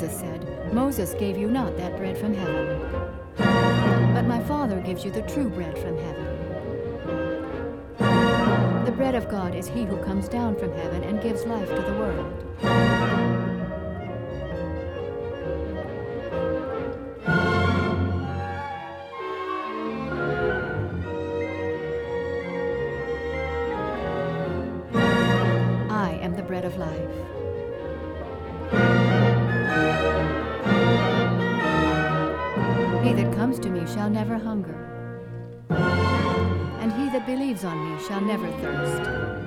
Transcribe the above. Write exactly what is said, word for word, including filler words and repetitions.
Jesus said, "Moses gave you not that bread from heaven, but my Father gives you the true bread from heaven. The bread of God is he who comes down from heaven and gives life to the world." I am the bread of life. He that comes to me shall never hunger, and he that believes on me shall never thirst.